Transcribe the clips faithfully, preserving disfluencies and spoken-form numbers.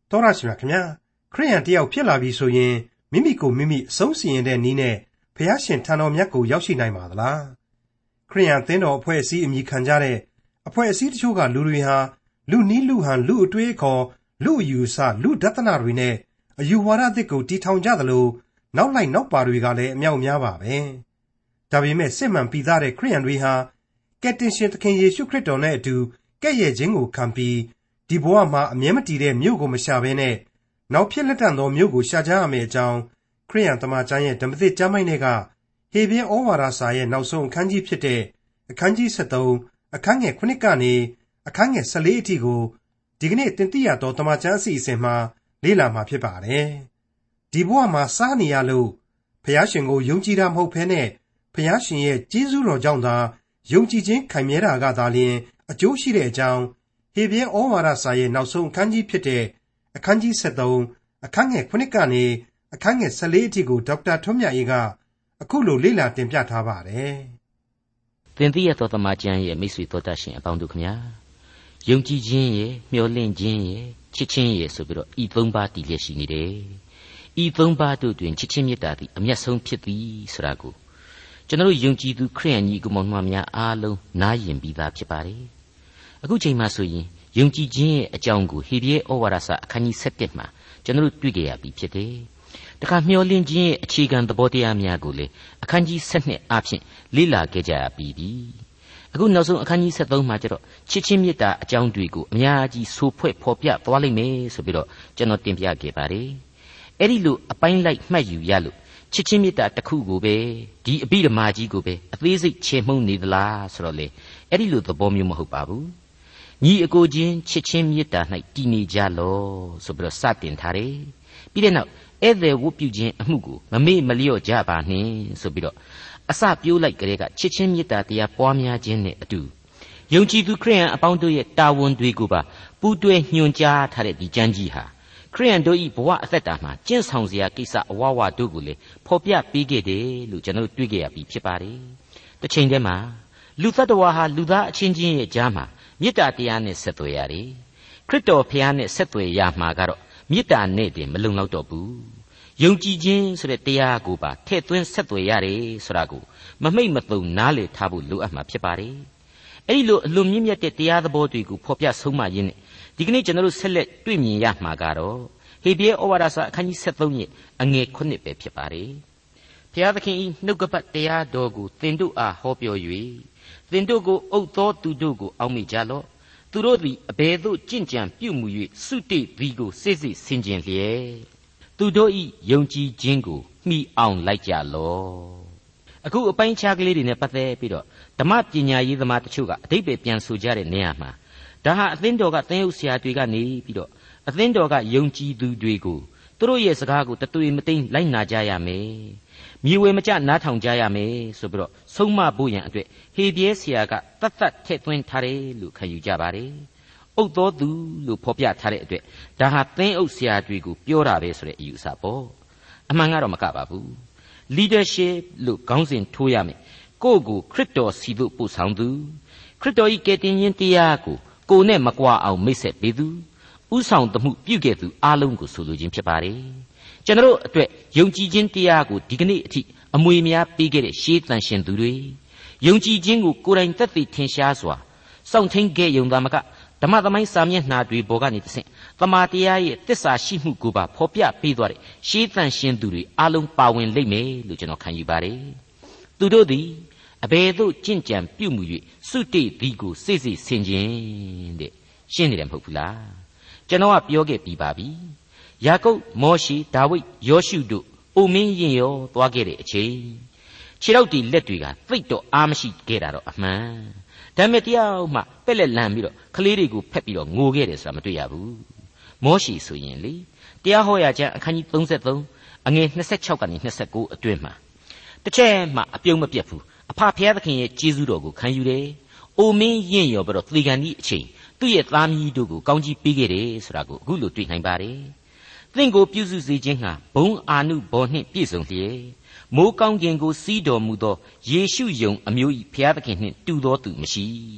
တော်ရရှိမြခင်ဗျာခရိယန်တယောက်ဖြစ်လာပြီဆိုရင်မိမိကိုမိမိအဆုံးစီရင်တဲ့နည်းနဲ့ဘုရားရှင်ထံတော်မြတ်ကိုရောက်ရှိနိုင်ပါသလားခရိယန်သင်းတော်အဖွဲ့အစည်းအမည်ခံကြတဲ့အဖွဲ့အစည်းတချို့ကလူတွေဟာလူနီးလူဟန်လူအတွေးခေါ်လူအယူဆလူဒသနာတွေနဲ့အယူဝါဒအသစ်ကိုတီထောင်ကြသလိုနောက်လိုက်နောက်ပါတွေကလည်းအမြောက်များပါပဲဒါပေမဲ့စစ်မှန်ပြီးသားတဲ့ခရိယန်တွေဟာကယ်တင်ရှင်သခင်ယေရှုခရစ်တော်နဲ့အတူကဲ့ရဲ့ခြင်းကိုခံပြီးဒီဘဝမှာအမြဲမတည်တဲ့မြို့ကိုမရှာဘဲနဲ့နောက်ဖြစ်လက်တန်သောမြို့ကိုရှာကြရမယ်အကြောင်းခရိယန်တမန်ကျမ်းရဲ့ဓမ္မသစ်ကျမ်းပိုင်းတွေကဟေဗြဲဩဝါဒစာရဲ့နောက်ဆုံးအခန်းကြီးဖြစ်တဲ့အခန်းကြီးဆက်သုံးအခန်းငယ်ခုနှစ်ကနေအခန်းငယ်ဆယ်လေးအထိကိုဒီကနေ့တင်ပြရသောတမန်ကျမ်းအစီအစဉ်မှာလေ့လာမှာဖြစ်ပါတယ်ဒီဘဝမှာစားနေရလို့ဘုရားရှင်ကိုယုံကြည်တာမဟုတ်ဘဲနဲ့ဘုရားရှင်ရဲ့ကျေးဇူးတော်ကြောင့်သာယုံကြည်ခြင်းခိုင်မြဲတာကသာလျှင်အကျိုးရှိတဲ့အကြောင်းဟေဗြဲဩဝါဒစာရဲ့နောက်ဆုံးအခန်းကြီးဖြစ်တဲ့အခန်းကြီးဆက်သုံးအခန်းငယ်ခုနှစ်ကနေအခန်းငယ်ဆယ်လေးအထိကိုဒေါက်တာထွန်းမြတ်အေးကအခုလိုလေ့လာတင်ပြထားပါတယ်။သင်သိရသောသမကျမ်းရဲ့မိတ်ဆွေတော်တတ်ရှင်အပေါင်းတို့ခင်ဗျာယုံကြည်ခြင်းရဲ့မျှော်လင့်ခြင်းရဲ့ချစ်ခြင်းရဲ့ဆိုပြီးတော့ဤသုံးပါးတည်လျက်ရှိနေတယ်။ဤသုံးပါးတို့တွင်ချစ်ခြင်းမေတ္တာသည်အမျက်ဆုံးဖြစ်သည်ဆိုတာကိုကျွန်တော်ယုံကြည်သူခရိယန်ညီကိုမောင်နှမများအားလုံးနားယင်ပြီးသားဖြစ်ပါတယ်။အခုချိန်မှဆိုရင်ယုံကြည်ခြင်းရဲ့အကြောင်းကိုဟေဗြဲဩဝါဒစာအခန်းကြီးဆက်မှာကျွန်တော်တွေ့ကြရပြီဖြစ်တယ်။တခါမျှော်လင့်ခြင်းရဲ့အခြေခံသဘောတရားများကိုလေအခန်းကြီးဆက်နှစ်အဖြစ်လေ့လာခဲ့ကြရပြီးပြီ။အခုနောက်ဆုံးအခန်းကြီးဆက်သုံးမှာကျတော့ချစ်ချင်းမေတ္တာအကြောင်းတွေကိုအများကြီးဆိုဖွဲ့ဖော်ပြသွားလိမ့်မယ်ဆိုပြီးတော့ကျွန်တော်တင်ပြခဲ့ပါတယ်။အဲ့ဒီလိုအပိုင်းလိုက်မှတ်ယူရလို့ချစ်ချင်းမေတ္တာတစ်ခုကိုပဲဒီအဘိဓမ္မာကြီးကိုပဲအသေးစိတ်ချေမှုန်းနေသလားဆိုတော့လေအဲ့ဒီလိုသဘောမျိုးမဟုတ်ပါဘူး။ညီအကိုချင်းချစ်ချင်းမေတ္တာ၌တည်နေကြလောဆိုပြီးတော့စတင်ထားတယ်။ပြီးတဲ့နောက်ဧည့်သည်ဝတ်ပြုခြင်းအမှုကိုမမေ့မလျော့ကြပါနှင့်ဆိုပြီးတော့အစပြိုးလိုက်ကလေးကချစ်ချင်းမေတ္တာတရားပွားများခြင်းနဲ့အတူယုံကြည်သူခရိယန်အပေါင်းတို့ရဲ့တာဝန်တွေကိုပါပူးတွဲညွှန်ကြားထားတဲ့ဒီကျမ်းကြီးဟာခရိယန်တို့ဤဘဝအသက်တာမှာကျင့်ဆောင်စရာကိစ္စအဝဝတို့ကိုလေဖော်ပြပေးခဲ့တယ်လို့ကျွန်တော်တွေ့ကြရပြီဖြစ်ပါတယ်။တစ်ချိန်တည်းမှာလူသတ္တဝါဟာလူသားအချင်းချင်းရဲ့ကြားမှာမေတ္တာတရားနဲ့ဆက်သွယ်ရတယ်။ခရစ်တော်ဖခင်နဲ့ဆက်သွယ်ရမှာကတော့မေတ္တာနဲ့တင်မလုံလောက်တော့ဘူး။ယုံကြည်ခြင်းဆိုတဲ့တရားကိုပါထည့်သွင်းဆက်သွယ်ရတယ်ဆိုတာကိုမမိတ်မသုံနားလေထားဖို့လိုအပ်မှာဖြစ်ပါတယ်။အဲဒီလိုအလွန်မြင့်မြတ်တဲ့တရားသဘောတွေကိုဖော်ပြဆုံးမရင်းနဲ့ဒီကနေ့ကျွန်တော်တို့ဆက်လက်တွေ့မြင်ရမှာကတော့ဟေဗြဲဩဝါဒစာအခန်းကြီးဆက်သုံးရဲ့အငယ်ခုနှစ်ပဲဖြစ်ပါတယ်။ဘုရားသခင်၏နှုတ်ကပတ်တရားတော်ကိုသင်တို့အားဟောပြော၍သင်တို့ကိုအုပ်သောသူတို့ကိုအောက်မေ့ကြလော့။သူတို့သည်အဘယ်သို့ကြင်ကြံပြုမှု၍စုတိသည်ကိုစိတ်စိတ်ဆင်ခြင်လျက်သူတို့၏ယုံကြည်ခြင်းကိုမှီအောင်လိုက်ကြလော့။အခုအပိုင်းခြားကလေးတွေနဲ့ပတ်သက်ပြီးတော့ဓမ္မပညာရေးသမားတချို့ကအဓိပ္ပာယ်ပြန်ဆိုကြတဲ့နေရာမှာဒါဟာအသင်းတော်ကသင်းဥဆရာတွေကနေပြီးတော့အသင်းတော်ကယုံကြည်သူတွေကိုသူတို့ရဲ့စကားကိုတသွေမသိမ့်လိုက်နာကြရမယ်။မြေဝေမကျနားထောင်ကြရမယ်ဆိုပြီးတော့ဆုံးမဖို့ရန်အတွက်ဟေဗြဲဆရာကတတ်တတ်ထည့်သွင်းထားတယ်လို့ခံယူကြပါတယ်။အုပ်တော်သူလို့ဖော်ပြထားတဲ့အတွက်ဒါဟာသင်းအုပ်ဆရာတွေကိုပြောတာပဲဆိုတဲ့အယူအဆပေါ့။အမှန်ကတော့မကပါဘူး။ leadership လို့ခေါင်းစဉ်ထိုးရမယ်။ကိုယ့်ကိုခရစ်တော်စီဖို့ပို့ဆောင်သူခရစ်တော်၏ကယ်တင်ခြင်းတရားကိုကိုယ်နဲ့မကွာအောင်မိတ်ဆက်ပေးသူဥဆောင်သမှုပြုခဲ့သူအားလုံးကိုဆိုလိုခြင်းဖြစ်ပါတယ်။ကျွန်တော်အတွက်ယုံကြည်ခြင်းတရားကိုဒီကနေ့အထိအမွေများပေးခဲ့တဲ့ရှေးသန်ရှင်သူတွေယုံကြည်ခြင်းကိုကိုယ်တိုင်သက်သေထင်ရှားစွာစောင့်ထိန်ခဲ့ယုံသားမကဓမ္မသမိုင်းစာမျက်နှာတွေပေါ်ကနေတဆင့်တမန်တရားရဲ့တစ္ဆာရှိမှုကိုပါဖော်ပြပေးသွားတဲ့ရှေးသန်ရှင်သူတွေအားလုံးပါဝင်လိမ့်မယ်လို့ကျွန်တော်ခံယူပါတယ်။သူတို့သည်အဘယ်သို့ကြင်ကြံပြုမှု၍စုတိသည်ကိုစိတ်စိတ်ဆင်ခြင်တဲ့ရှင်းနေတယ်မဟုတ်ဘူးလားကျွန်တော်ကပြောခဲ့ပြီးပါပြီယာကုပ်မောရှေဒါဝိဒ်ယောရှုတို့အိုမင်းရင်ရောသွားခဲ့တဲ့အချိန်ခြေထောက်တီလက်တွေကသိပ်တော့အားမရှိခဲ့တာတော့အမှန်ဒါပေမဲ့တရားမှပက်လက်လန်ပြီးတော့ကလေးတွေကိုဖက်ပြီးတော့ငိုခဲ့တယ်ဆိုတာမတွေ့ရဘူးမောရှေဆိုရင်လေတရားဟောရာကျမ်းအခန်းကြီးသုံးသုံးအငယ်နှစ်၆ကနေနှစ်၉အတွင်းမှာတစ်ချက်မှအပြုံးမပြတ်ဘူးအဖဖျားသခင်ရဲ့ကျေးဇူးတော်ကိုခံယူတယ်။အိုမင်းရင့်ရော်ပြီးတော့သေကန်ဒီအချိန်သူ့ရဲ့သားမီးတို့ကိုကောင်းကြီးပေးခဲ့တယ်ဆိုတာကိုအခုလိုတွေ့နိုင်ပါတယ်။သင်ကိုပြုစုစေခြင်းဟာဘုံအာနုဘော်နှင့်ပြည့်စုံလျက်မိုးကောင်းကင်ကိုစီးတော်မူသောယေရှုယုံအမျိုး၏ဖျားသခင်နှင့်တူသောသူမရှိ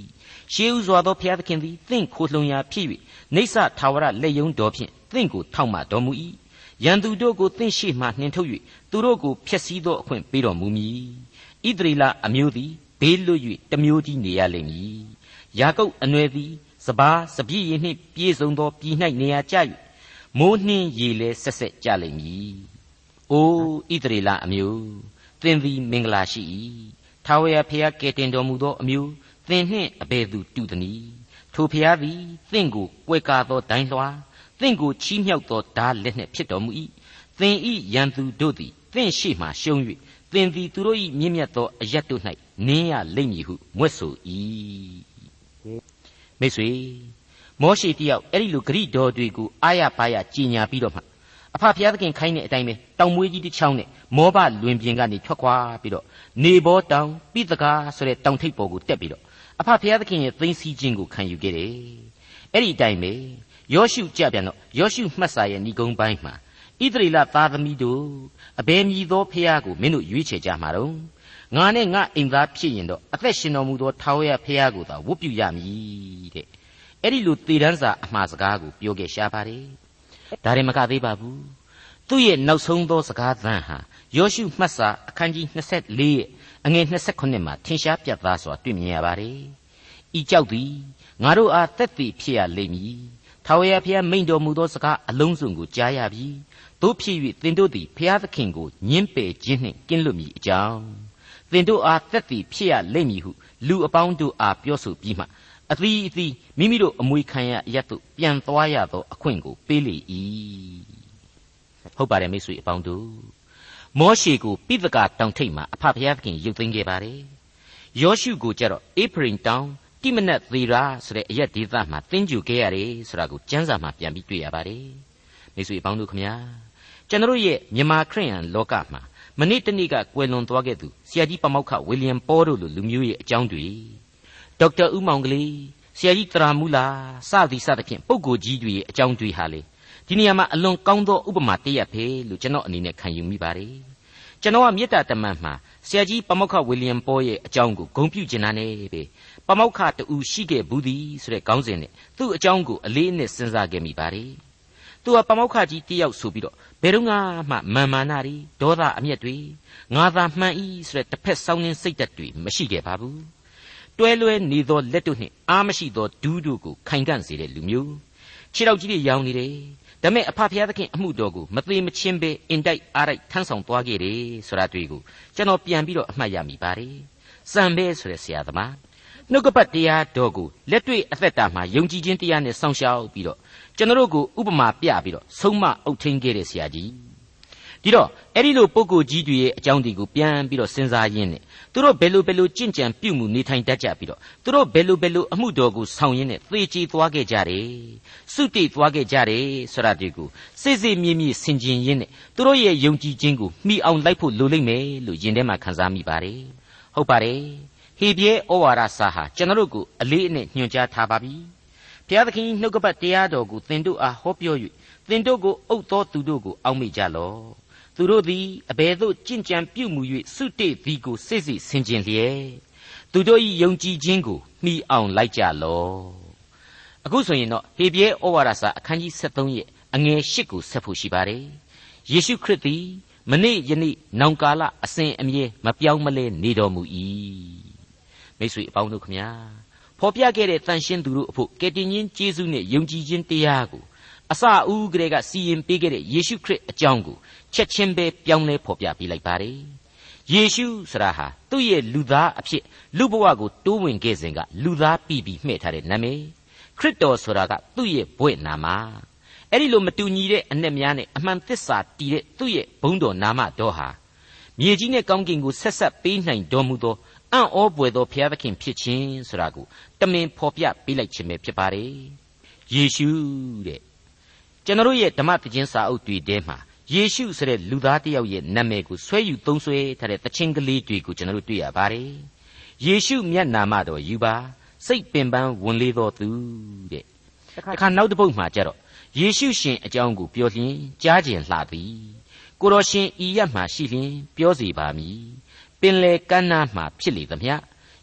ရှေးဥစွာသောဘုရားသခင်သည်သင်ခိုလှုံရာဖြစ်၍နေဆထာဝရလက်ယုံတော်ဖြင့်သင်ကိုထောက်မတော်မူ၏ရန်သူတို့ကိုသင်ရှိမှနှင်ထုတ်၍သူတို့ကိုဖျက်ဆီးသောအခွင့်ပေးတော်မူမည်ဣသရေလအမျိုးသည်ဘေးလွတ်၍တမျိုးတည်းနေရလိမ့်မည်ယာကုပ်အနွယ်သည်စပါးစပြည့်ရည်နှင့်ပြည့်စုံသောပြည်၌နေရာကျ၍မိုးနှင်းရေလဲဆက်ဆက်ကြလိမ့်မည်အိုဣသရေလအမျိုးသင်သည်မင်္ဂလာရှိ၏ထာဝရဘုရားကယ်တင်တော်မူသောအမျိုးသင်နှင့်အဘယ်သူတူသနည်းထိုဘုရားသည်သင်ကိုကွယ်ကာသောဒိုင်းလွှာသင်ကိုချီးမြှောက်သောဓာလက်နှင့်ဖြစ်တော်မူ၏သင်၏ရန်သူတို့သည်သင်ရှိမှရှုံး၍သင်သည်သူတို့၏မြင့်မြတ်သောအရက်တို့၌နင်းရလိမ့်မည်ဟုမြွက်ဆို၏မိတ်ဆွေမောရှေတယောက်အဲ့ဒီလိုဂရိတော်တွေကိုအာရပါရကြီးညာပြီးတော့မှအဖဖျားသခင်ခိုင်းတဲ့အတိုင်းပဲတောင်မွေးကြီးတစ်ချောင်းနဲ့မောဘလွင်ပြင်ကနေထွက်ခွာပြီးတော့နေဘောတောင်ပိသကာဆိုတဲ့တောင်ထိပ်ပေါ်ကိုတက်ပြီးတော့အဖဖျားသခင်ရဲ့သိမ်းဆည်းခြင်းကိုခံယူခဲ့တယ်အဲ့ဒီအတိုင်းပဲယောရှုကြပြန်တော့ယောရှုမှတ်စာရဲ့ဏိဂုံးပိုင်းမှာဣသရေလသားသမီးတို့အဘယ်မည်သောဖျားကိုမင်းတို့ရွေးချယ်ကြမှာတော့ငါနဲ့ငါအိမ်သားဖြစ်ရင်တော့အသက်ရှင်တော်မူသောထာဝရဘုရားကိုသာဝတ်ပြုရမည်တဲ့အဲ့ဒီလိုသေတန်းစာအမှားစကားကိုပြောခဲ့ရှားပါတယ်ဒါရင်မကသေးပါဘူးသူ့ရဲ့နောက်ဆုံးသောစကားသံဟာယောရှုမှတ်စာအခန်းကြီးยี่สิบสี่ရဲ့အငယ်ยี่สิบเก้าမှာထင်ရှားပြတ်သားစွာတွေ့မြင်ရပါတယ်ဤကြောက်သည်ငါတို့အားသက်သေဖြစ်ရလိမ့်မည်ထာဝရဘုရားမိန့်တော်မူသောစကားအလုံးစုံကိုကြားရပြီတို့ဖြစ်၍သင်တို့သည်ဘုရားသခင်ကိုညှင်းပယ်ခြင်းနှင့်ကင်းလွတ်မည်အကြောင်းသင်တို့အားသက်သေဖြစ်ရလိမ့်မည်ဟုလူအပေါင်းတို့အားပြောဆိုပြီးမှအသီးအသီးမိမိတို့အမွေခံရအရတ်သို့ပြန်သွားရသောအခွင့်ကိုပေးလေ၏ဟုတ်ပါတယ်မိတ်ဆွေအပေါင်းတို့မောရှေကိုပိသကာတောင်ထိပ်မှာအဖဖခင်ရုပ်သိမ်းခဲ့ပါတယ်ယောရှုကိုကြတော့အေဖရိမ်တောင်တိမနတ်သေရာဆိုတဲ့အရက်ဒေသမှာတင်းကျူခဲ့ရတယ်ဆိုတာကိုကျမ်းစာမှာပြန်ပြီးတွေ့ရပါတယ်မိတ်ဆွေအပေါင်းတို့ခမညာကျွန်တော်ရဲ့မြန်မာခရစ်ယာန်လောကမှာမနေ့တနေ့ကကွယ်လွန်သွားခဲ့သူဆရာကြီးပမောက္ခဝီလျံပေါတို့လိုလူမျိုးရဲ့အကြောင်းတွေဒေါက်တာဦးမောင်ကလေးဆရာကြီးတရာမူလာစသည်စသဖြင့်ပုဂ္ဂိုလ်ကြီးတွေရဲ့အကြောင်းတွေဟာလေဒီနေရာမှာအလွန်ကောင်းသောဥပမာတရက်ပဲလို့ကျွန်တော်အနေနဲ့ခံယူမိပါတယ်ကျွန်တော်ကမေတ္တာတမန်မှာဆရာကြီးပမောက္ခဝီလျံပေါရဲ့အကြောင်းကိုဂုဏ်ပြုကျင်တာနဲ့ပဲပမောက္ခတူရှိခဲ့ဘူးသည်ဆိုတဲ့ခေါင်းစဉ်နဲ့သူ့အကြောင်းကိုအလေးအနက်စဉ်းစားခဲ့မိပါတယ်သူကပမောက္ခကြီးတယောက်ဆိုပြီးတော့ဘယ်တော့မှမာမာနာတွေဒေါသအမျက်တွေငါသာမှန်ဤဆိုတဲ့တစ်ဖက်စောင်းနှင်းစိတ်ဓာတ်တွေမရှိခဲ့ပါဘူးတွဲလွဲနေသောလက်တို့နှင့်အားမရှိသောဒူးတို့ကိုခိုင်ကန့်စေတဲ့လူမျိုးခြေထောက်ကြီးတွေရောင်နေတယ်ဒါမဲ့အဖဖျားသခင်အမှုတော်ကိုမသေးမချင်းပဲအင်တိုက်အားတိုက်ထမ်းဆောင်သွားခဲ့တယ်ဆိုတာတွေ့ကိုကျွန်တော်ပြန်ပြီးတော့အမှတ်ရမိပါတယ်စံပဲဆိုတဲ့ဆရာသမားနှုတ်ကပတ်တရားတော်ကိုလက်တွေ့အသက်တာမှာယုံကြည်ခြင်းတရားနဲ့စောင့်ရှောက်ပြီးတော့ကျွန်တော်တို့ကိုဥပမာပြပြီးတော့ဆုံးမအုပ်ထိန်ခဲ့တဲ့ဆရာကြီးဒီတော့အဲ့ဒီလိုပုဂ္ဂိုလ်ကြီးတွေရဲ့အကြောင်းတွေကိုပြန်ပြီးတော့စဉ်းစားရင်းနဲ့သူတို့ဘယ်လိုဘယ်လိုကြင့်ကြံပြုမှုနေထိုင်တတ်ကြပြီးတော့သူတို့ဘယ်လိုဘယ်လိုအမှုတော်ကိုဆောင်ရင်းနဲ့သေချေသွားခဲ့ကြတယ်စုတိသွားခဲ့ကြတယ်ဆိုတာဒီကိုစိစိမြင့်မြင့်ဆင်ခြင်ရင်းနဲ့သူတို့ရဲ့ယုံကြည်ခြင်းကိုမှီအောင်လိုက်ဖို့လိုလိမ့်မယ်လို့ယင်ထဲမှာခန်းစားမိပါတယ်ဟုတ်ပါတယ်ဟေဘရဲဩဝါဒစာဟာကျွန်တော်တို့ကိုအလေးအနက်ညွှန်ကြားထားပါပြီဘုရားသခင်နှုတ်ကပတ်တရားတော်ကိုသင်တို့အားဟောပြော၍သင်တို့ကိုအုပ်သောသူတို့ကိုအောက်မေ့ကြလော့သူတို့သည်အဘယ်သို့ကြင်ကြံပြုမှု၍စုတေသည်ကိုစိတ်စိတ်ဆင်ခြင်လျက်သူတို့၏ယုံကြည်ခြင်းကိုမှီအောင်လိုက်ကြလော့အခုဆိုရင်တော့ဟေဘရဲဩဝါဒစာအခန်းကြီးยี่สิบสามရဲ့အငယ်eightကိုဆက်ဖို့ရှိပါတယ်ယေရှုခရစ်သည်မနေ့ယနေ့နောင်ကာလအစဉ်အမြဲမပြောင်းမလဲနေတော်မူ၏မိတ်ဆွေအပေါင်းတို့ခမညာဖော်ပြခဲ့တဲ့တန်ရှင်းသူတို့အဖို့ကယ်တင်ရှင်ယေရှုနဲ့ယုံကြည်ခြင်းတရားကိုအစအဦးကလေးကစီရင်ပေးခဲ့တဲ့ယေရှုခရစ်အကြောင်းကိုချက်ချင်းပဲပြောင်းလဲဖော်ပြပေးလိုက်ပါတယ်ယေရှုဆိုတာဟာသူ့ရဲ့လူသားအဖြစ်လူဘဝကိုတိုးဝင်ခဲ့စဉ်ကလူသားပြည်ပြီးမှဲ့ထားတဲ့နာမည်ခရစ်တော်ဆိုတာကသူ့ရဲ့ဘွဲ့နာမအဲ့ဒီလိုမတူညီတဲ့အ내များနဲ့အမှန်သစ္စာတည်တဲ့သူ့ရဲ့ဘုန်းတော်နာမတော်ဟာမြေကြီးနဲ့ကောင်းကင်ကိုဆက်ဆက်ပေးနိုင်တော်မူသောအံ့ဩပွေသောဘုရားသခင်ဖြစ်ခြင်းဆိုတာကိုတမင်ဖော်ပြပေးလိုက်ခြင်းပဲဖြစ်ပါတယ်ယေရှုတဲ့ကျွန်တော်ရဲ့ဓမ္မသခြင်းစာအုပ်တွေထဲမှာယေရှုဆိုတဲ့လူသားတစ်ယောက်ရဲ့နာမည်ကိုဆွဲယူသုံးဆွဲထားတဲ့တခြင်းကလေးတွေကိုကျွန်တော်တို့တွေ့ရပါတယ်ယေရှုမြတ်နာမတော်ယူပါစိတ်ပင်ပန်းဝင်လေသောသူတဲ့တခါနောက်တစ်ပုဒ်မှာကျတော့ယေရှုရှင်အကြောင်းကိုပြောလျင်ကြားကျင်လှသည်ကိုတော်ရှင်ဤရမှရှိလျင်ပြောစီပါမည်ပင်လေကမ်းနားမှဖြစ်လေသမျှ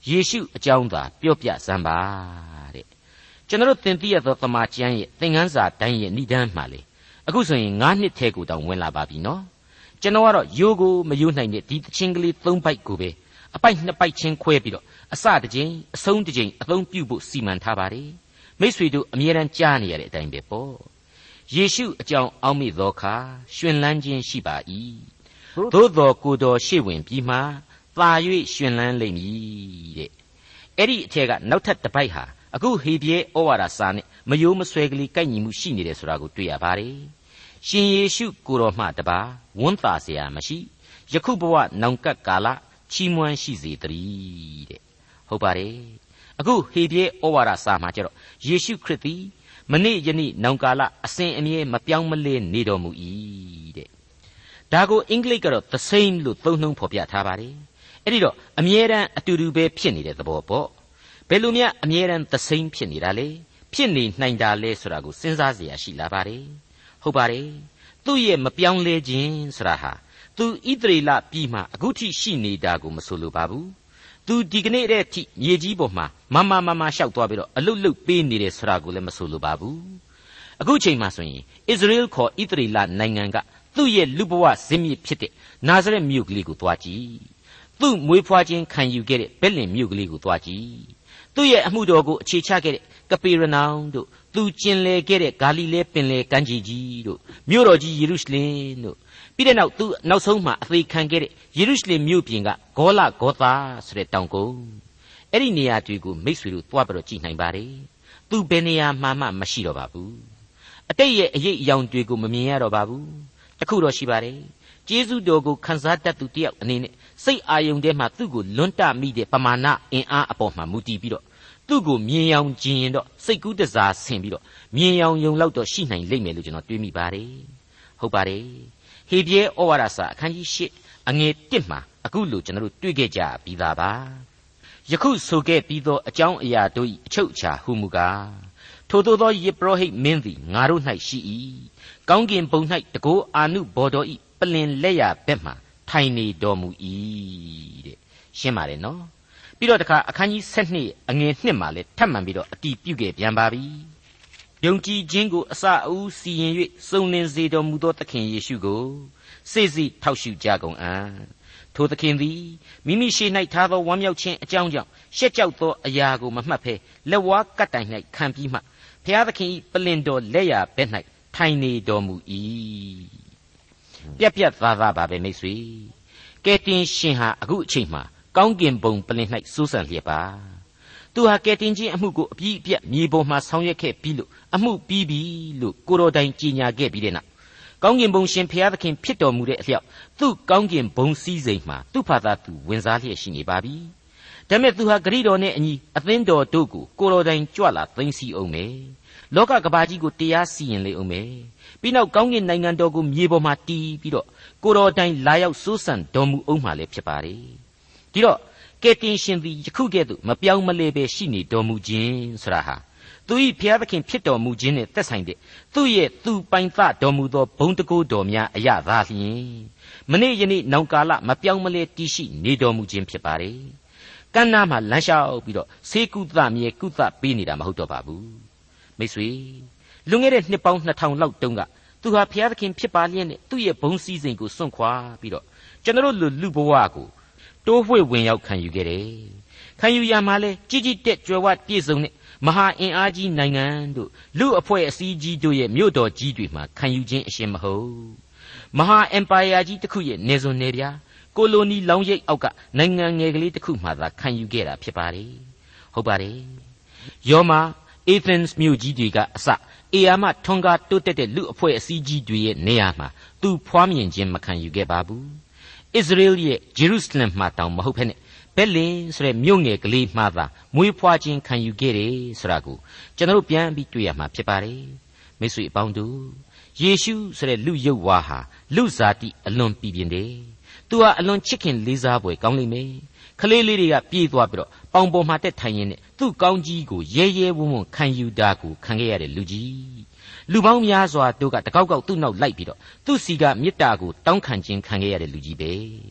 ယေရှုအကြောင်းသာပြောပြစမ်းပါတဲ့ကျွန်တော်သင်သိရသောသမာကျမ်းရဲ့သင်ခန်းစာတိုင်းရဲ့ဏ္ဍန်မှာလေအခုဆိုရင်ငါးနှစ်ထဲကိုတောင်ဝင်လာပါပြီနော်ကျွန်တော်ကတော့ယိုးကိုမယိုးနိုင်တဲ့ဒီသချင်းကလေးသုံးပိုက်ကိုပဲအပိုက်နှစ်ပိုက်ချင်းခွဲပြီးတော့အစတစ်ကြိမ်အဆုံးတစ်ကြိမ်အသုံးပြုဖို့စီမံထားပါတယ်မိတ်ဆွေတို့အမြဲတမ်းကြားနေရတဲ့အတိုင်းပဲပေါ့ယေရှုအကြောင်းအောက်မေ့သောအခါရှင်လန်းခြင်းရှိပါ၏သို့တော်ကိုယ်တော်ရှေ့ဝင်ပြီးမှသာ၍ရှင်လန်းလိမ့်မည်တဲ့အဲ့ဒီအထက်ကနောက်ထပ်တစ်ပိုက်ဟာအခုဟေဘရဲဩဝါဒစာနဲ့မယိုးမဆွဲကလေးကိုက်ညီမှုရှိနေတယ်ဆိုတာကိုတွေ့ရပါတယ်ရှင်ယေရှုကိုယ်တော်မှတပါဝန်းသာเสียမရှိယခုဘဝနောင်ကပ်ကာလချီးမွမ်းရှိစေတည်းတဲ့ဟုတ်ပါတယ်အခုဟေဘရဲဩဝါဒစာမှာကျတော့ယေရှုခရစ်သည်မနေ့ယနေ့နောင်ကာလအစဉ်အမြဲမပြောင်းမလဲနေတော်မူ၏တဲ့ဒါကိုအင်္ဂလိပ်ကတော့ the same လို့သုံးနှုန်းဖော်ပြထားပါတယ်အဲ့ဒီတော့အမြဲတမ်းအတူတူပဲဖြစ်နေတဲ့သဘောပေါ့ဘယ်လိုများအမြဲတမ်း the same ဖြစ်နေတာလဲဖြစ်နေနိုင်တာလဲဆိုတာကိုစဉ်းစားเสียရှိလာပါတယ်ဟုတ်ပါတယ်သူ့ရဲ့မပြောင်းလဲခြင်းဆိုတာဟာသူဣသရေလပြည်မှာအခုထိရှိနေတာကိုမဆိုလိုပါဘူးသူဒီကနေ့တည်းထိမြေကြီးပေါ်မှာမမမမရှောက်သွားပြီးတော့အလုတ်လုတ်ပေးနေတယ်ဆိုတာကိုလည်းမဆိုလိုပါဘူးအခုချိန်မှာဆိုရင်ဣသရေလခေါ်ဣသရေလနိုင်ငံကသူ့ရဲ့လူဘဝဇင်းမြစ်ဖြစ်တဲ့နာဇရက်မြို့ကလေးကိုသွားကြည့်သူ့မွေးဖွားခြင်းခံယူခဲ့တဲ့ဗက်လင်မြို့ကလေးကိုသွားကြည့်သူ့ရဲ့အမှုတော်ကိုအခြေချခဲ့တဲ့ကပေရနောင်တို့သူကျင်လည်ခဲ့တဲ့ဂါလိလဲပင်လယ်ကမ်းခြေကြီးတို့မြို့တော်ကြီးယေရုရှလင်တို့ပြီးတဲ့နောက်သူနောက်ဆုံးမှာအသေးခံခဲ့တဲ့ယေရုရှလင်မြို့ပြင်ကဂေါလဂေါသာဆိုတဲ့တောင်ကုန်းအဲ့ဒီနေရာတွေကိုမိတ်ဆွေတို့သွားပြီးတော့ကြည့်နိုင်ပါတယ်သူဘယ်နေရာမှမှမရှိတော့ပါဘူးအတိတ်ရဲ့အရေးအယောင်တွေကိုမမြင်ရတော့ပါဘူးတခုတော့ရှိပါတယ်ကျေးဇူးတော်ကိုခံစားတတ်သူတယောက်အနေနဲ့စိတ်အာယုန်ထဲမှာသူ့ကိုလွန်းတမိတဲ့ပမာဏအင်အားအပေါ်မှာမူတည်ပြီးတော့သူ့ကိုမြင်ရောင်ကျင်ရင်တော့စိတ်ကူးတစားဆင်ပြီးတော့မြင်ရောင်ယုံလောက်တော့ရှိနိုင်လိမ့်မယ်လို့ကျွန်တော်တွေးမိပါတယ်ဟုတ်ပါတယ်ဟေဘရဲဩဝါဒစာအခန်းကြီး၈အငယ်၁မှာအခုလိုကျွန်တော်တို့တွေ့ခဲ့ကြပြီးသားပါယခုဆိုခဲ့ပြီးသောအကြောင်းအရာတို့၏အချုပ်အခြာဟူမူကားထိုသို့သောယေပရောဟိတ်မင်းသည်ငါတို့၌ရှိ၏ကောင်းကင်ဘုံ၌တကောအာနုဘော်တော်၏ပလင်လက်ရဘက်မှထိုင်နေတော်မူ၏တဲ့ရှင်းပါတယ်နော်ပြီးတော့တခါအခန်းကြီး၁၂အငယ်၂မှာလည်းထပ်မံပြီးတော့အတီးပြုခဲ့ပြန်ပါပြီယုံကြည်ခြင်းကိုအစအဦးစီရင်၍စုံလင်စေတော်မူသောသခင်ယေရှုကိုစိတ်စိထောက်ရှုကြကုန်အံ့ထိုသခင်သည်မိမိရှိ၌ထားသောဝမ်းမြောက်ခြင်းအကြောင်းကြောင့်ရှက်ကြောက်သောအရာကိုမမှတ်ဘဲလက်ဝါးကပ်တိုင်၌ခံပြီးမှဖျားသခင်၏ပလင်တော်လက်ရာဘက်၌ထိုင်နေတော်မူ၏ပြက်ပြက်သားသားပါပဲမိတ်ဆွေကဲတင်ရှင်ဟာအခုအချိန်မှာကောင်းကင်ဘုံပလင်၌စိုးစံလျက်ပါသူဟာကဲတင်ခြင်းအမှုကိုအပြည့်အပြတ်မြေပေါ်မှာဆောင်ရွက်ခဲ့ပြီးလို့အမှုပြီးပြီလို့ကိုတော်တိုင်ကြီးညာခဲ့ပြီးတဲ့နောက်ကောင်းကင်ဘုံရှင်ဖျားသခင်ဖြစ်တော်မူတဲ့အလျောက်သူ့ကောင်းကင်ဘုံစည်းစိမ်မှာသူ့ဖာသာသူဝင်စားလျက်ရှိနေပါပြီဒါပေမဲ့သူဟာဂရိတော်နဲ့အညီအသင်းတော်တို့ကိုကိုတော်တိုင်ကြွလာသိမ်းဆီးအောင်မယ်လောကကဘာကြီးကိုတရားစီရင်လေအောင်မယ်ပြီးနောက်ကောင်းကင်နိုင်ငံတော်ကိုမြေပေါ်မှာတည်ပြီးတော့ကိုတော်တိုင်လာရောက်စိုးစံတော်မူအောင်မှာလည်းဖြစ်ပါတယ်ဒီတော့ကယ်တင်ရှင်သည်ယခုကဲ့သို့မပြောင်းမလဲပဲရှိနေတော်မူခြင်းဆိုတာဟာသူ၏ဘုရားသခင်ဖြစ်တော်မူခြင်းနဲ့သက်ဆိုင်တဲ့သူ့ရဲ့သူပိုင်သတော်မူသောဘုံတကူတော်များအရသာလျင်မနေ့ယနေ့နောင်ကာလမပြောင်းမလဲတည်ရှိနေတော်မူခြင်းဖြစ်ပါတယ်ကမ်းနားမှာလမ်းလျှောက်ပြီးတော့ဆေးကုသမြဲကုသပေးနေတာမဟုတ်တော့ပါဘူးမိတ်ဆွေလွန်ခဲ့တဲ့နှစ်ပေါင်းနှစ်ထောင်လောက်တုန်းကသူဟာဘုရားသခင်ဖြစ်ပါလျက်နဲ့သူ့ရဲ့ဘုံစည်းစိမ်ကိုစွန့်ခွာပြီးတော့ကျွန်တော်တို့လူလူဘဝကိုတိုးဝှေ့ဝင်ရောက်ခံယူခဲ့တယ်ခံယူရမှာလဲကြီးကြီးတက်ကြွယ်ဝပြည့်စုံတဲ့မဟာအင်အားကြီးနိုင်ငံတို့လူအဖွဲ့အစည်းကြီးတို့ရဲ့မြို့တော်ကြီးတွေမှာခံယူခြင်းအရှင်မဟုတ်မဟာအင်ပါယာကြီးတစ်ခုရဲ့နေစွန်နေပြားကိုလိုနီလောင်ရိပ်အောက်ကနိုင်ငံငယ်ကလေးတစ်ခုမှသာခံယူခဲ့တာဖြစ်ပါတယ်ဟုတ်ပါတယ်ယောမာအေသင်စ်မြို့ကြီးတွေကအစအေယာမထွန်ကားတိုးတက်တဲ့လူအဖွဲ့အစည်းကြီးတွေရဲ့နေရာမှာသူဖွားမြင်ခြင်းမခံယူခဲ့ပါဘူးဣသရေလရဲ့ဂျေရုဆလင်မှာတောင်မဟုတ်ဖ ೇನೆ ဘက်လင်ဆိုတဲ့မြို့ငယ်ကလေးမှသာမွေးဖွားခြင်းခံယူခဲ့တယ်ဆိုတာကိုကျွန်တော်တို့ပြန်ပြီးတွေ့ရမှာဖြစ်ပါတယ်မိတ်ဆွေအပေါင်းတို့ယေရှုဆိုတဲ့လူရုပ်ဝါဟာလူဇာတိအလွန်ပြည်ပြင်းတယ်သူဟာအလွန်ချစ်ခင်လေးစားဖွယ်ကောင်းလိမ့်မယ်ခလေးလေးတွေကပြေးသွားပြီးတော့ပေါင်ပေါ်မှာတက်ထိုင်ရင်းနဲ့သူ့ကောင်းကြီးကိုရဲရဲဝံ့ဝံ့ခံယူတာကိုခံခဲ့ရတဲ့လူကြီးလူပေါင်းများစွာတို့ကတကောက်ကောက်သူ့နောက်လိုက်ပြီးတော့သူ့စီကမေတ္တာကိုတောင်းခံခြင်းခံခဲ့ရတဲ့လူကြီးပဲဒ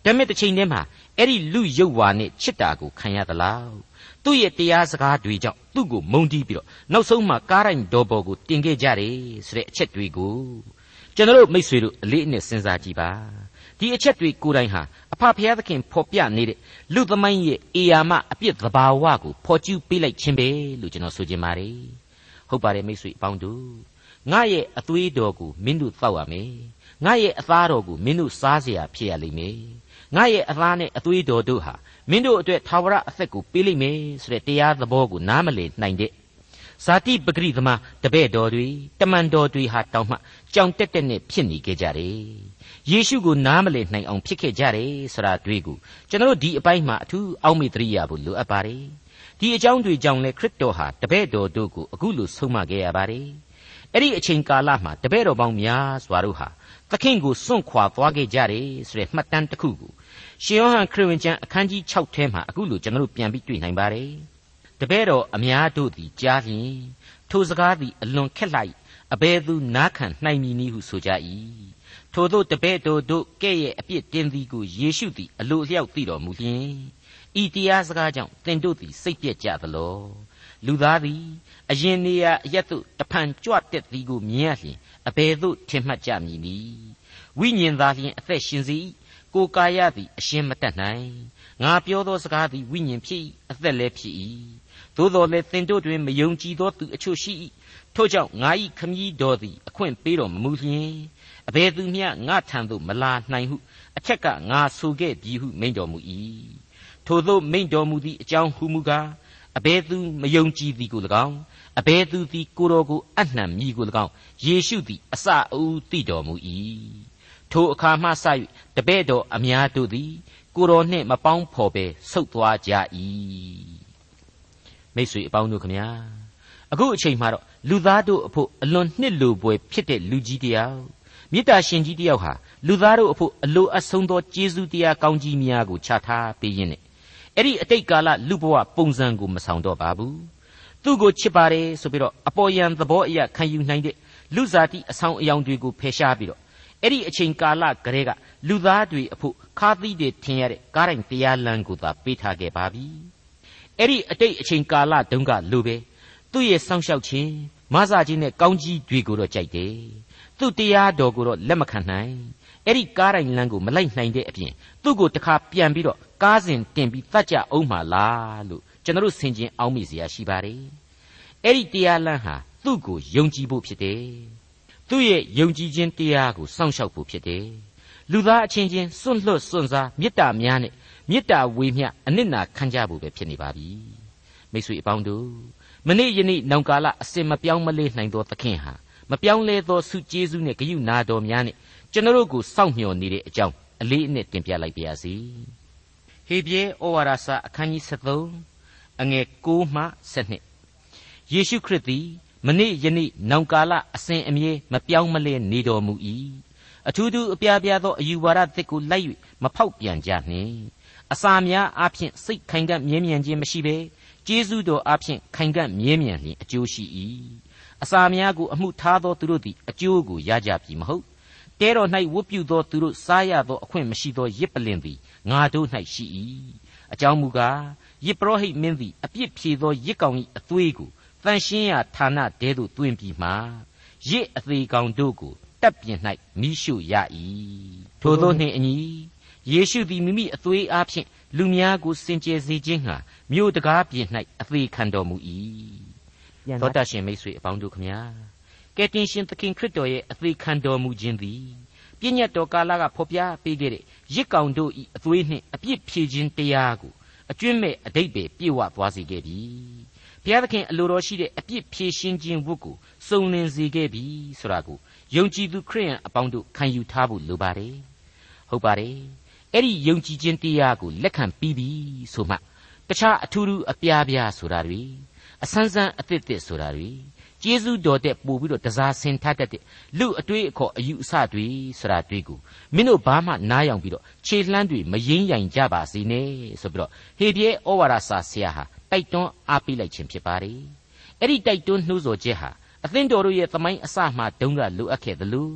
ဒါမဲ့တစ်ချိန်တည်းမှာအဲ့ဒီလူရုပ်ဝါနဲ့ချစ်တာကိုခံရသလားသူ့ရဲ့တရားစကားတွေကြောင့်သူ့ကိုမုန်းတီးပြီးတော့နောက်ဆုံးမှာကားရိုင်းတော်ပေါ်ကိုတင်ခဲ့ကြတယ်ဆိုတဲ့အချက်တွေကိုကျွန်တော်တို့မိတ်ဆွေတို့အလေးအနက်စဉ်းစားကြည့်ပါဒီအချက်တွေကိုယ်တိုင်ဟာအဖဖျားသခင်ဖော်ပြနေတဲ့လူသမိုင်းရဲ့အေယာမအပြစ်သဘာဝကိုဖော်ကျူးပေးလိုက်ခြင်းပဲလို့ကျွန်တော်ဆိုချင်ပါတယ်ဟုတ်ပါတယ်မိတ်ဆွေအပေါင်းတို့ငါရဲ့အသွေးတော်ကိုမင်းတို့သောက်ရမယ်ငါရဲ့အသားတော်ကိုမင်းတို့စားเสียဖြစ်ရလိမ့်မယ်ငါရဲ့အသားနဲ့အသွေးတော်တို့ဟာမင်းတို့အတွက်ထာဝရအသက်ကိုပေးလိမ့်မယ်ဆိုတဲ့တရားသဘောကိုနားမလည်နိုင်တဲ့ဇာတိပဂရိသမားတပည့်တော်တွေတမန်တော်တွေဟာတောင်းမှကြောင်တက်တက်နဲ့ဖြစ်နေကြကြတယ်ယေရှုကိုနားမလည်နိုင်အောင်ဖြစ်ခဲ့ကြတယ်ဆိုတာတွေ့ကိုကျွန်တော်တို့ဒီအပိုင်းမှာအထူးအောက်မေ့သတိရဖို့လိုအပ်ပါတယ်ဒီအကြောင်းတွေကြောင့်လဲခရစ်တော်ဟာတပည့်တော်တို့ကိုအခုလိုဆုံးမခဲ့ရပါတယ်အဲ့ဒီအချိန်ကာလမှာတပည့်တော်ပေါင်းများစွာတို့ဟာသခင်ကိုစွန့်ခွာသွားခဲ့ကြတယ်ဆိုတဲ့မှတ်တမ်းတစ်ခုကိုရှင်ယောဟန်ခရစ်ဝင်ကျမ်းအခန်းကြီး၆ထဲမှာအခုလိုကျွန်တော်တို့ပြန်ပြီးတွေ့နိုင်ပါတယ်တပည့်တော်အများတို့သည်ကြားလျင်ထိုစကားသည်အလွန်ခက်လိုက်အဘယ်သူနားခံနိုင်မည်နည်းဟုဆိုကြ၏ထိုသို့တပည့်တော်တို့ကဲ့ရဲ့အပြစ်တင်သည်ကိုယေရှုသည်အလိုအလျောက်သိတော်မူလျင်ဤတရားစကားကြောင့်သင်တို့သည်စိတ်ပြည့်ကြသလောလူသားသည်အရင်နေရာအရက်သို့တဖန်ကြွတက်သည်ကိုမြင်ရလျင်အဘယ်သို့ထင်မှတ်ကြမည်နည်းဝိညာဉ်သာလျင်အသက်ရှင်စေကိုယ်ကာယသည်အရှင်းမတတ်နိုင်ငါပြောသောစကားသည်ဝိညာဉ်ဖြစ်အသက်လည်းဖြစ်၏သို့တော်လည်းသင်တို့တွင်မယုံကြည်သောသူအချို့ရှိ၏ထို့ကြောင့်ငါ၏ခမည်းတော်သည်အခွင့်ပေးတော်မမူလျင်အဘယ်သူမျှငါထံသို့မလာနိုင်ဟုအထက်ကငါဆိုခဲ့ပြီဟုမိန့်တော်မူ၏ထိုသို့မိန့်တော်မူသည့်အကြောင်းဟုမူကားအဘယ်သူမယုံကြည်သည်ကို၎င်းအဘယ်သူသည်ကိုယ်တော်ကိုအနှံမည်ကို၎င်းယေရှုသည်အစအဦးသိတော်မူ၏ထိုအခါမှစ၍တပည့်တော်အများတို့သည်ကိုယ်တော်နှင့်မပေါင်းဖော်ဘဲဆုတ်သွားကြ၏မိတ်ဆွေအပေါင်းတို့ခမညာအခုအချိန်မှာတော့လူသားတို့အဖို့အလွန်နှစ်လိုပွဲဖြစ်တဲ့လူကြီးတယောက်မေတ္တာရှင်ကြီးတယောက်ဟာလူသားတို့အဖို့အလိုအဆုံးသောကျေးဇူးတရားကောင်းကြီးများကိုချထားပေးရင်းနဲ့အဲ့ဒီအတိတ်ကာလလူဘဝပုံစံကိုမဆောင်တော့ပါဘူးသူ့ကိုချစ်ပါတယ်ဆိုပြီးတော့အပေါ်ယံသဘောအရခံယူနိုင်တဲ့လူစားတိအဆောင်အယောင်တွေကိုဖယ်ရှားပြီးတော့အဲ့ဒီအချိန်ကာလကလေးကလူသားတွေအဖို့ခါသီးတွေထင်ရတဲ့ကားတိုင်းတရားလမ်းကိုသာပေးထားခဲ့ပါပြီအဲ့ဒီအတိတ်အချိန်ကာလတုန်းကလိုပဲသူ့ရဲ့စောင့်ရှောက်ခြင်းမဆာခြင်းနဲ့ကောင်းကြီးတွေကိုတော့ကြိုက်တယ်သူ့တရားတော်ကိုတော့လက်မခံနိုင်အဲ့ဒီကားတိုင်းလမ်းကိုမလိုက်နိုင်တဲ့အပြင်သူ့ကိုတခါပြန်ပြီးတော့ကားစဉ်တင်ပြီးတတ်ကြအောင်မှလားလို့ကျွန်တော်တို့ဆင်ခြင်အောက်မေ့เสียရှိပါတယ်အဲ့ဒီတရားလမ်းဟာသူ့ကိုယုံကြည်ဖို့ဖြစ်တယ်သူ့ရဲ့ယုံကြည်ခြင်းတရားကိုစောင့်ရှောက်ဖို့ဖြစ်တယ်လူသားအချင်းချင်းစွန့်လွတ်စွန့်စားမေတ္တာများနဲ့မေတ္တာဝေမျှအနစ်နာခံကြဖို့ပဲဖြစ်နေပါပြီမိတ်ဆွေအပေါင်းတို့မနေ့ယနေ့နောင်ကာလအစင်မပြောင်းမလဲနိုင်သောသခင်ဟာမပြောင်းလဲသောဆုကျေးဇူးနဲ့ဂရုဏာတော်များနဲ့ကျွန်တော်တို့ကိုစောင့်မျှော်နေတဲ့အကြောင်းအလေးအနက်တင်ပြလိုက်ပါရစေဟေဘရဲဩဝါဒစာအခန်းကြီး73အငယ်၉မှ၁၂ယေရှုခရစ်သည်မနေ့ယနေ့နောင်ကာလအစဉ်အမြဲမပြောင်းမလဲနေတော်မူ၏အထူးထူးအပြားပြားသောအယူဝါဒသစ်ကိုလိုက်၍မဖောက်ပြန်ကြနှင့်အစာများအားဖြင့်စိတ်ခိုင်ခံ့မြဲမြံခြင်းမရှိဘဲကျေးဇူးတော်အားဖြင့်ခိုင်ခံ့မြဲမြံလျင်အကျိုးရှိ၏အစာများကိုအမှုထားသောသူတို့သည်အကျိုးကိုရကြပြီမဟုတ်တဲတော်၌ဝတ်ပြုသောသူတို့စားရသောအခွင့်မရှိသောရစ်ပလင်သည်ငါတို့၌ရှိ၏အကြောင်းမူကားယစ်ပရောဟိတ်မင်းသည်အပြစ်ဖြေသောယစ်ကောင်၏အသွေးကိုတန်ရှင်းရာဌာနတဲသို့တွင်ပြီးမှရစ်အသေးကောင်တို့ကိုတပ်ပြင်၌မိရှုရ၏ထိုသောနှင့်အညီယေရှုသည်မိမိအသွေးအားဖြင့်လူများကိုစင်ကြယ်စေခြင်းဟာမြို့တကားပြင်၌အသေးခံတော်မူ၏သောတာရှင်မိတ်ဆွေအပေါင်းတို့ခမညာကယ်တင်ရှင်သခင်ခရစ်တော်ရဲ့အသေးခံတော်မူခြင်းသည်ပြည့်ညတ်တော်ကာလကဖော်ပြပေးခဲ့တဲ့ရစ်ကောင်တို့၏အသွေးနှင့်အပြစ်ဖြေခြင်းတရားကိုအကျွင့်မဲ့အတိတ်ပဲပြေဝသွားစေခဲ့ပြီဘုရားသခင်အလိုတော်ရှိတဲ့အပြစ်ဖြေရှင်းခြင်းဝတ်ကိုစုံလင်စေခဲ့ပြီဆိုတာကိုယုံကြည်သူခရိယန်အပေါင်းတို့ခံယူထားဖို့လိုပါတယ်ဟုတ်ပါတယ်အဲ့ဒီယုံကြည်ခြင်းတရားကိုလက်ခံပြီးပြီဆိုမှတခြားအထူးထူးအပြားပြားဆိုတာတွေအဆန်းဆန်းအသစ်သစ်ဆိုတာတွေကျေးဇူးတော်တဲ့ပို့ပြီးတော့တစားဆင်ထတတ်တဲ့လူအတွေ့အခေါ်အယူအဆတွေဆိုတာတွေကိုမင်းတို့ဘာမှနားယောင်ပြီးတော့ခြေလှမ်းတွေမယိမ့်ယိုင်ကြပါစေနဲ့ဆိုပြီးတော့ဟေဘရဲဩဝါဒစာဆရာဟာတိုက်တွန်းအားပေးလိုက်ခြင်းဖြစ်ပါတယ်အဲ့ဒီတိုက်တွန်းနှိုးဆော်ချက်ဟာအသင်းတော်တို့ရဲ့သမိုင်းအစမှတုန်းကလိုအပ်ခဲ့သလို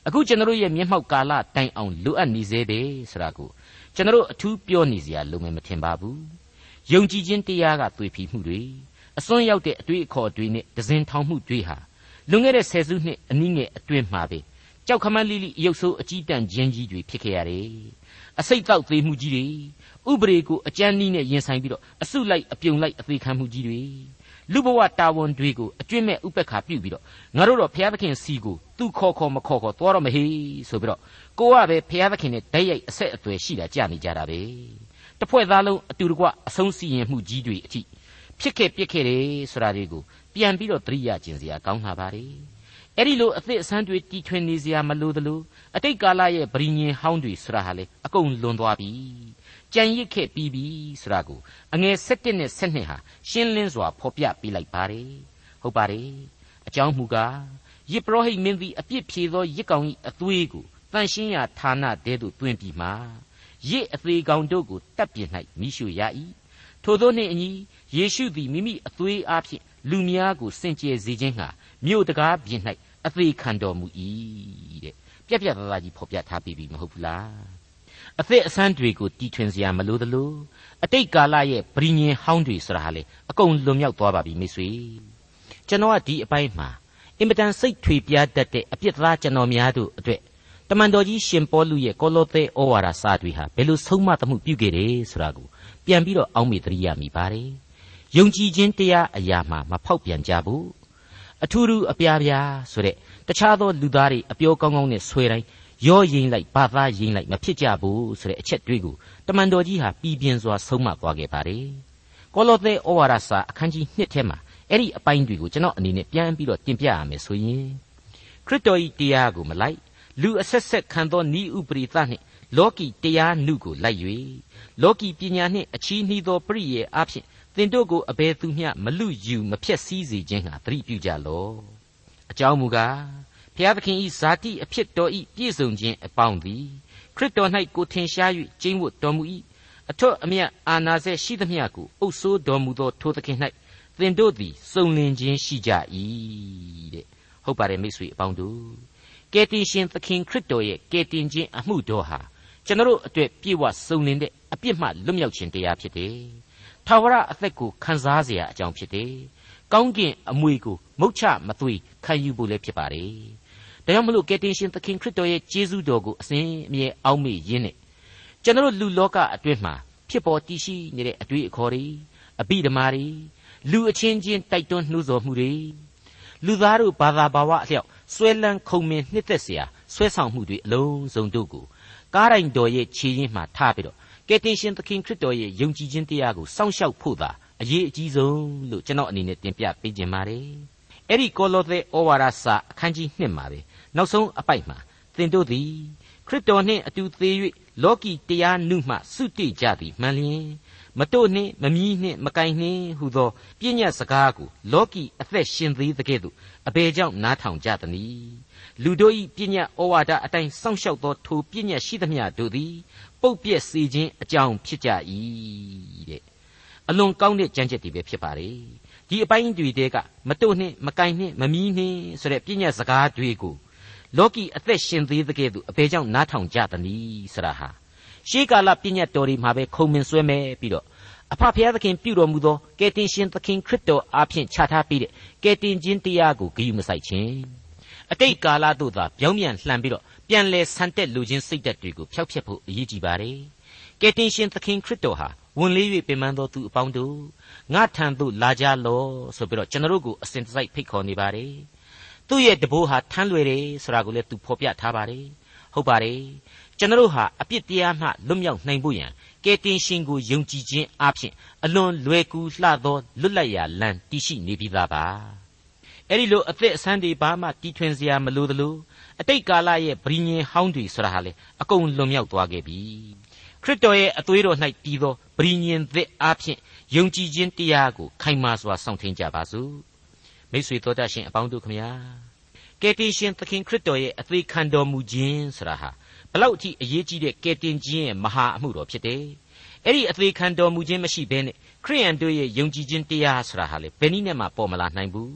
အခုကျွန်တော်ရဲ့မျက်မှောက်ကာလတိုင်အောင်လိုအပ်နေစေပဲဆိုတာကိုကျွန်တော်အထူးပြောနေစရာလိုမယ်မထင်ပါဘူးယုံကြည်ခြင်းတရားကသွေဖီမှုတွေအစွန်းရောက်တဲ့အတွေ့အခေါ်တွေနဲ့ဒဇင်ထောင်မှုတွေဟာလွန်ခဲ့တဲ့ဆယ်စုနှစ်အနည်းငယ်အတွင်းမှာပဲကြောက်ခမန်းလိလိရုပ်ဆိုးအကြီးတန်းခြင်းကြီးတွေဖြစ်ခဲ့ရတယ်အစိတ်တောက်သေးမှုကြီးတွေဥပဒေကိုအကြမ်းနည်းနဲ့ရင်ဆိုင်ပြီးတော့အစုလိုက်အပြုံလိုက်အသေးခံမှုကြီးတွေလူဘဝတာဝန်တွေကိုအကျွင့်မဲ့ဥပက္ခပြုပြီးတော့ငါတို့တော့ဘုရားသခင်စီကိုသူခေါ်ခေါ်မခေါ်ခေါ်သွားတော့မဟေးဆိုပြီးတော့ကိုကပဲဘုရားသခင်နဲ့ဓာတ်ရိုက်အဆက်အသွယ်ရှိတာကြားနေကြတာပဲတစ်ဖွဲ့သားလုံးအတူတကွအဆုံးစီရင်မှုကြီးတွေအထိဖြစ်ခဲ့ပြစ်ခဲ့တယ်ဆိုတာတွေကိုပြန်ပြီးတော့သတိရကျင်စရာကောင်းလာပါတယ်အဲ့ဒီလိုအသစ်အဆန်းတွေတီထွင်နေစရာမလိုသလိုအတိတ်ကာလရဲ့ဗြိညင်ဟောင်းတွေဆိုတာဟာလေအကုန်လွန်သွားပြီကြံရစ်ခဲ့ပြီးပြီဆိုတာကိုအငယ်၁၁နဲ့၁၂ဟာရှင်းလင်းစွာဖော်ပြပေးလိုက်ပါတယ်ဟုတ်ပါတယ်အကြောင်းမူကားယစ်ပရောဟိတ်မင်းသည်အပြစ်ဖြေသောယစ်ကောင်၏အသွေးကိုတန်ရှင်းရာဌာနတဲသို့တွင်ပြီးမှယစ်အသေးကောင်တို့ကိုတပ်ပြင်၌မိရှုရ၏ထို့သောနှင့်အညီယေရှုသည်မိမိအသွေးအားဖြင့်လူများကိုစင်ကြယ်စေခြင်းဟာမြို့တကားပြင်၌အသေးခံတော်မူ၏တဲ့ပြက်ပြက်သားသားကြီးဖော်ပြထားပြီးပြီမဟုတ်ဘူးလားအသစ်အဆန်းတွေကိုတီထွင်စရာမလိုသလိုအတိတ်ကာလရဲ့ဗြိညင်ဟောင်းတွေဆိုတာဟာလေအကုန်လွန်မြောက်သွားပါပြီမိတ်ဆွေကျွန်တော်ကဒီအပိုင်းမှာအင်မတန်စိတ်ထွေပြားတတ်တဲ့အပြစ်သားကျွန်တော်များတို့အတွက်တမန်တော်ကြီးရှင်ပေါလုရဲ့ကောလောသဲဩဝါဒစာတွေဟာဘယ်လိုဆုံးမသမှုပြုခဲ့တယ်ဆိုတာကိုပြန်ပြီးတော့အောက်မေ့သတိရမိပါတယ်ယုံကြည်ခြင်းတရားအရာမှာမဖောက်ပြန်ကြဘူးအထူးထူးအပြားပြားဆိုတဲ့တခြားသောလူသားတွေအပြောကောင်းကောင်းနဲ့ဆွဲတိုင်းရောရင်လိုက်ဘာသာရင်လိုက်မဖြစ်ကြဘူးဆိုတဲ့အချက်တွေကိုတမန်တော်ကြီးဟာပြည်ပြင်းစွာဆုံးမသွားခဲ့ပါတယ်ကောလောသဲဩဝါဒစာအခန်းကြီးနှစ်ထဲမှာအဲ့ဒီအပိုင်းတွေကိုကျွန်တော်အနေနဲ့ပြန်ပြီးတော့တင်ပြရမယ်ဆိုရင်ခရစ်တော်၏တရားကိုမလိုက်လူအဆက်ဆက်ခံသောဤဥပရိသနှင့်လောကီတရားနုကိုလိုက်၍လောကီပညာနှင့်အချီးနှီးသောပရိယေအားဖြင့်သင်တို့ကိုအဘယ်သူမျှမလူယူမဖြက်စည်းစေခြင်းဟာသတိပြုကြလော့အကြောင်းမူကားဘုရားသခင်၏ဇာတိအဖြစ်တော်၏ပြည့်စုံခြင်းအပေါင်းသည်ခရစ်တော်၌ကိုထင်ရှား၍ကျင့်ဝတ်တော်မူ၏အထွတ်အမြတ်အာနာစေရှိသမျှကိုအုပ်ဆိုးတော်မူသောထိုသခင်၌သင်တို့သည်စုံလင်ခြင်းရှိကြ၏တဲ့ဟုတ်ပါတယ်မိတ်ဆွေအပေါင်းတို့ကယ်တင်ရှင်သခင်ခရစ်တော်ရဲ့ကယ်တင်ခြင်းအမှုတော်ဟာကျွန်တော်တို့အတွက်ပြည့်ဝစုံလင်တဲ့အပြစ်မှလွတ်မြောက်ခြင်းတရားဖြစ်တယ်ထာဝရအသက်ကိုခံစားเสียအကြောင်းဖြစ်တယ်ကောင်းကင်အမွေကိုမုတ်ချမသွေခံယူဖို့လည်းဖြစ်ပါတယ်ဒါကြောင့်မလို့ကယ်တင်ရှင်သခင်ခရစ်တော်ရဲ့ကျေးဇူးတော်ကိုအစဉ်အမြဲအောက်မေ့ရင်းနဲ့ကျွန်တော်လူလောကအတွင်းမှာဖြစ်ပေါ်တည်ရှိနေတဲ့အတွေ့အခေါ်တွေအဘိဓမ္မာတွေလူအချင်းချင်းတိုက်တွန်းနှိုးဆော်မှုတွေလူသားတို့ဘာသာဘာဝအလျောက်ဆွဲလန်းခုံမင်နှစ်သက်เสียဆွဲဆောင်မှုတွေအလုံးစုံတို့ကိုကားတိုင်းတော်ရဲ့ခြေရင်းမှာထားပြီးတော့ကယ်တင်ရှင်သခင်ခရစ်တော်ရဲ့ယုံကြည်ခြင်းတရားကိုစောင့်ရှောက်ဖို့သာအရေးအကြီးဆုံးလို့ကျွန်တော်အနေနဲ့တင်ပြပေးခြင်းပါတယ်အဲ့ဒီကောလောသဲဩဝါဒစာအခန်းကြီးနှစ်မှာပဲနောက်ဆုံးအပိုက်မှာသင်တို့သည်ခရစ်တော်နှင့်အတူသေး၍လောကီတရားနုမှစွတိကြသည်မှန်လျင်မတို့နှင့်မမြီးနှင့်မကိုင်နှင့်ဟုသောပြည့်ညတ်စကားကိုလောကီအသက်ရှင်သေးတဲ့ကဲ့သို့အဘယ်ကြောင့်နားထောင်ကြသနည်းလူတို့၏ပြည့်ညတ်ဩဝါဒအတိုင်းစောင့်ရှောက်သောထိုပြည့်ညတ်ရှိသမျှတို့သည်ပုတ်ပြက်စေခြင်းအကြောင်းဖြစ်ကြ၏တဲ့အလွန်ကောင်းတဲ့ကြံချက်တွေပဲဖြစ်ပါလေဒီအပိုင်းတွေတဲကမတို့နှင့်မကိုင်နှင့်မမြီးနှင့်ဆိုတဲ့ပြည့်ညတ်စကားတွေကိုလောကီအသက်ရှင်သေးတဲ့ကဲ့သို့အဘယ်ကြောင့်နားထောင်ကြသနည်းဆရာဟာရှေးကာလပြည့်ညတ်တော်တွေမှာပဲခုံမင်ဆွဲမဲ့ပြီးတော့အဖဖျားသခင်ပြုတော်မူသောကယ်တင်ရှင်သခင်ခရစ်တော်အားဖြင့်ချထားပေးတဲ့ကယ်တင်ခြင်းတရားကိုဂရုမစိုက်ခြင်းအတိတ်ကာလတို့သာပြောင်းပြန်လှန်ပြီးတော့ပြန်လဲဆန်တက်လူချင်းစိတ်ဓာတ်တွေကိုဖျောက်ဖျက်ဖို့အရေးကြီးပါတယ်ကယ်တင်ရှင်သခင်ခရစ်တော်ဟာဝင်လေး၍ပင်ပန်းသောသူအပေါင်းတို့ငါထံသို့လာကြလော့ဆိုပြီးတော့ကျွန်တော်တို့ကိုအစဉ်တစိုက်ဖိတ်ခေါ်နေပါတယ်သူ့ရဲ့တဘိုးဟာထမ်းလွယ်တယ်ဆိုတာကိုလည်းသူဖော်ပြထားပါတယ်ဟုတ်ပါတယ်ကျွန်တော်တို့ဟာအပြစ်တရားမှလွတ်မြောက်နိုင်ဖို့ရန်ကယ်တင်ရှင်ကိုယုံကြည်ခြင်းအပြင်အလွန်လွယ်ကူလှသောလွတ်လပ်ရာလမ်းတည်ရှိနေပြီးသားပါအဲ့ဒီလိုအသက်အဆန်းတွေဘာမှတီထွင်စရာမလိုသလိုအတိတ်ကာလရဲ့ဗြိညင်ဟောင်းတွေဆိုတာဟာလေအကုန်လွန်မြောက်သွားခဲ့ပြီခရစ်တော်ရဲ့အသွေးတော်၌တည်သောဗြိညင်သစ်အပြင်ယုံကြည်ခြင်းတရားကိုခိုင်မာစွာစောင့်ထင်းကြပါစို့မိတ်ဆွေတော်တတ်ရှင်အပေါင်းတို့ခမညာကယ်တင်ရှင်သခင်ခရစ်တော်ရဲ့အသွေးခံတော်မူခြင်းဆိုတာဟာဘလောက်အထိအရေးကြီးတဲ့ကယ်တင်ခြင်းရဲ့မဟာအမှုတော်ဖြစ်တယ်အဲ့ဒီအသွေးခံတော်မူခြင်းမရှိဘဲနဲ့ခရိယန်တို့ရဲ့ယုံကြည်ခြင်းတရားဆိုတာဟာလေဘယ်နည်းနဲ့မှပေါ်မလာနိုင်ဘူး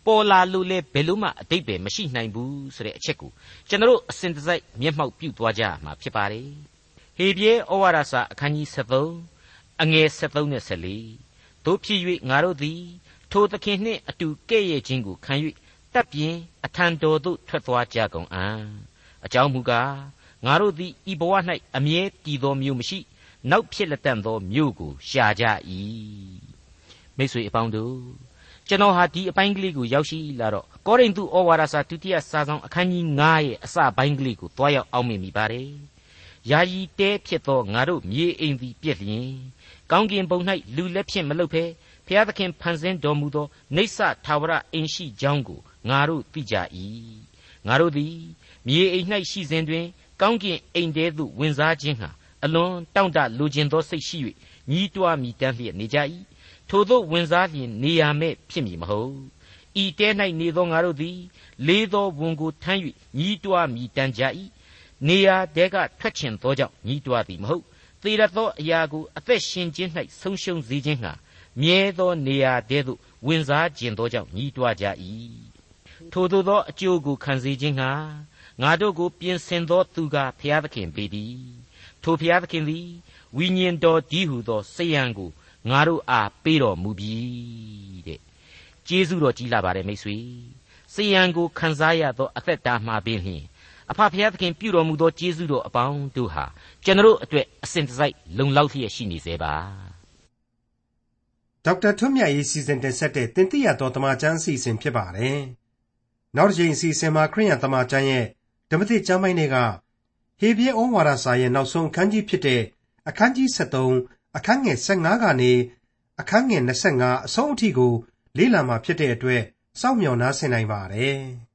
ပေါ်လာလို့လဲဘယ်လို့မှအတိတ်ပဲမရှိနိုင်ဘူးဆိုတဲ့အချက်ကိုကျွန်တော်အစဉ်တစိုက်မျက်မှောက်ပြုသွားကြမှာဖြစ်ပါတယ်ဟေပြဲဩဝါဒစာအခန်းကြီးสิบสามအငယ်สิบสามနဲ့สิบสี่တို့ဖြစ်၍ငါတို့သည်ထိုသခင်နှင့်အတူကဲ့ရဲ့ခြင်းကိုခံ၍တပ်ပြင်အထံတော်သို့ထွက်သွားကြကုန်အံ့အကြောင်းမူကားငါတို့သည်ဤဘဝ၌အမြဲတည်သောမျိုးမရှိနောက်ဖြစ်လက်တန့်သောမျိုးကိုရှာကြ၏မိတ်ဆွေအပေါင်းတို့ကျွန်တော်ဟာဒီအပိုင်းကလေးကိုရောက်ရှိလာတော့ကောရိန္သုဩဝါဒစာဒုတိယစာဆောင်အခန်းကြီး၅ရဲ့အစပိုင်းကလေးကိုတွားရောက်အောင်မြင်မိပါတယ်ယာယီတဲဖြစ်သောငါတို့မြေအိမ်သည်ပြည့်လျင်ကောင်းကင်ဘုံ၌လူလက်ဖြင့်မလုပ်ဘဲဘုရားသခင်ဖန်ဆင်းတော်မူသောနိစ္စထာဝရအိမ်ရှိကြောင်းကိုငါတို့သိကြ၏ငါတို့သည်မြေအိမ်၌ရှိစဉ်တွင်ကောင်းကင်အိမ်ထဲသို့ဝင်စားခြင်းဟာအလွန်တောင့်တလိုချင်သောစိတ်ရှိ၍ညီးတွားမိတမ်းလျက်နေကြ၏ထိုသို့ဝင်စားလျင်နေရမဲ့ဖြစ်မည်မဟုတ်ဤတဲ၌နေသောငါတို့သည်လေးသောဝန်ကိုထမ်း၍ညီးတွားမိတမ်းကြ၏နေရာတဲကထွက်ချင်သောကြောင့်ညီးတွားသည်မဟုတ်သေရသောအရာကိုအသက်ရှင်ခြင်း၌ဆုံးရှုံးစေခြင်းဟာမြဲသောနေရာတဲသို့ဝင်စားခြင်းသောကြောင့်ညီးတွားကြ၏ထိုသို့သောအကျိုးကိုခံစေခြင်းဟာငါတို့ကိုပြင်ဆင်သောသူကဘုရားသခင်ပေသည်ထိုဘုရားသခင်သည်ဝိညာဉ်တော်တည်းဟူသောစိတ်ယံကိုငါတို့အားပေးတော်မူပြီတဲ့ကျေးဇူးတော်ကြီးလာပါတယ်မိတ်ဆွေစိတ်ယံကိုခံစားရသောအသက်တာမှာပင်လျှင်အဖဘုရားသခင်ပြုတော်မူသောကျေးဇူးတော်အပေါင်းတို့ဟာကျွန်တော်အတွက်အစဉ်တစိုက်လုံလောက်လျက်ရှိနေစေပါဒေါက်တာထွန်းမြတ်ရေးစီစဉ်တင်ဆက်တဲ့သင်သိရသောသမ္မာကျမ်းအစီအစဉ်ဖြစ်ပါတယ်နောက်တစ်ချိန်အစီအစဉ်မှာခရစ်ယာန်သမ္မာကျမ်းရဲ့ဓမ္မသစ်ကျမ်းပိုင်းတွေကဟေဗြဲဩဝါဒစာရဲ့နောက်ဆုံးအခန်းကြီးဖြစ်တဲ့အခန်းကြီးสิบสามအခန်းငယ်สิบห้าကနေအခန်းငယ်ยี่สิบห้าအဆုံးအထိကိုလေ့လာမှာဖြစ်တဲ့အတွက်စောင့်မျှော်နားဆင်နိုင်ပါတယ်။